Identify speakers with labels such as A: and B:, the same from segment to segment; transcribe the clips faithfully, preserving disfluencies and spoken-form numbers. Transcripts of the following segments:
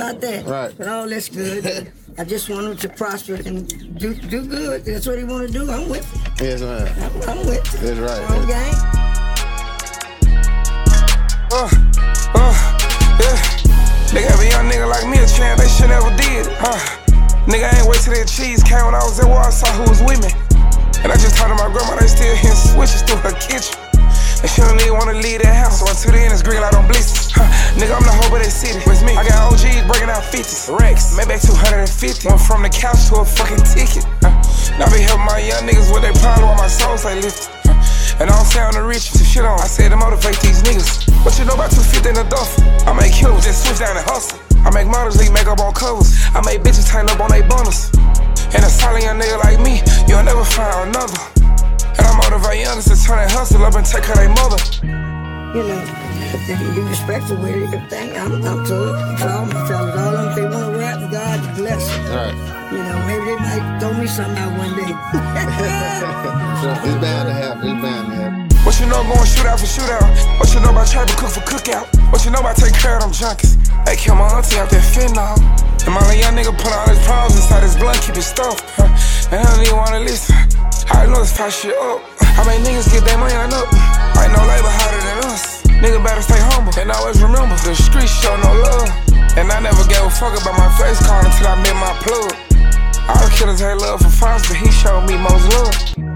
A: about that.
B: Right.
A: But all that's good. I just want him to prosper and do do good. That's what he want to do. I'm with it.
B: Yes, man.
A: I'm, I'm with it.
B: That's right.
A: Wrong gang.
C: Uh, uh, yeah. They gave a young nigga like me a chance they should never did. Uh, nigga ain't wait till that cheese came when I was at war. I saw who was with me. And I just talked to my grandma, they still hearing switches through her kitchen. And she don't even wanna leave that house, so until then it's green light on blisters. Huh. Nigga, I'm the hope of that city. With me, I got O Gs breaking out fifties. Rex, maybe two hundred fifty. Went from the couch to a fucking ticket. Huh. Now I be helping my young niggas with their problem while my soul stay lifted. Huh. And I don't sound the rich to shit on. I said to motivate these niggas. What you know about two fifty in the duffel? I make killers, just switch down and hustle. I make models leave makeup on covers. I make bitches tighten up on they bonus. And a solid young nigga like me, you'll never find another. And I motivate youngers to turn that hustle up and take care of their mother.
A: You know, they can be respectful with it. Everything. I'm, I'm to it. For all my fellas, all them, if they want to rap, God bless them.
B: Right.
A: You know, maybe they might throw me something out one day.
B: It's bound to happen. It's bound to happen.
C: What you know going shootout for shootout? What you know about trying to cook for cookout? What you know about taking care of them junkies? They kill my auntie out that fentanyl. And my little young nigga put all his problems inside his blunt, keep it stuffed. Huh. And I don't even wanna listen. I know this fast shit up. I make niggas get their money on up. Ain't no labor harder than us. Nigga better stay humble and always remember the streets show no love. And I never gave a fuck about my face card until I met my plug. All the killers had love for Fox, but he showed me most love.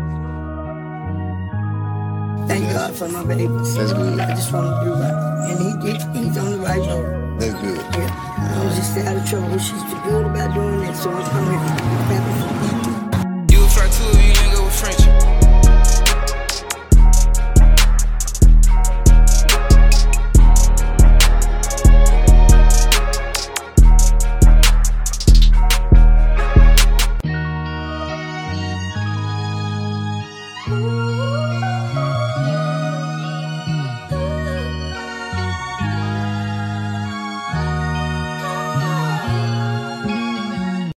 A: Thank God for my babies.
B: That's good.
A: I just want to do right. And he, he, he's on the right road.
B: That's good.
A: Yeah. I was just out of trouble. She's good about doing that, so I'm happy for you.
C: You try to, you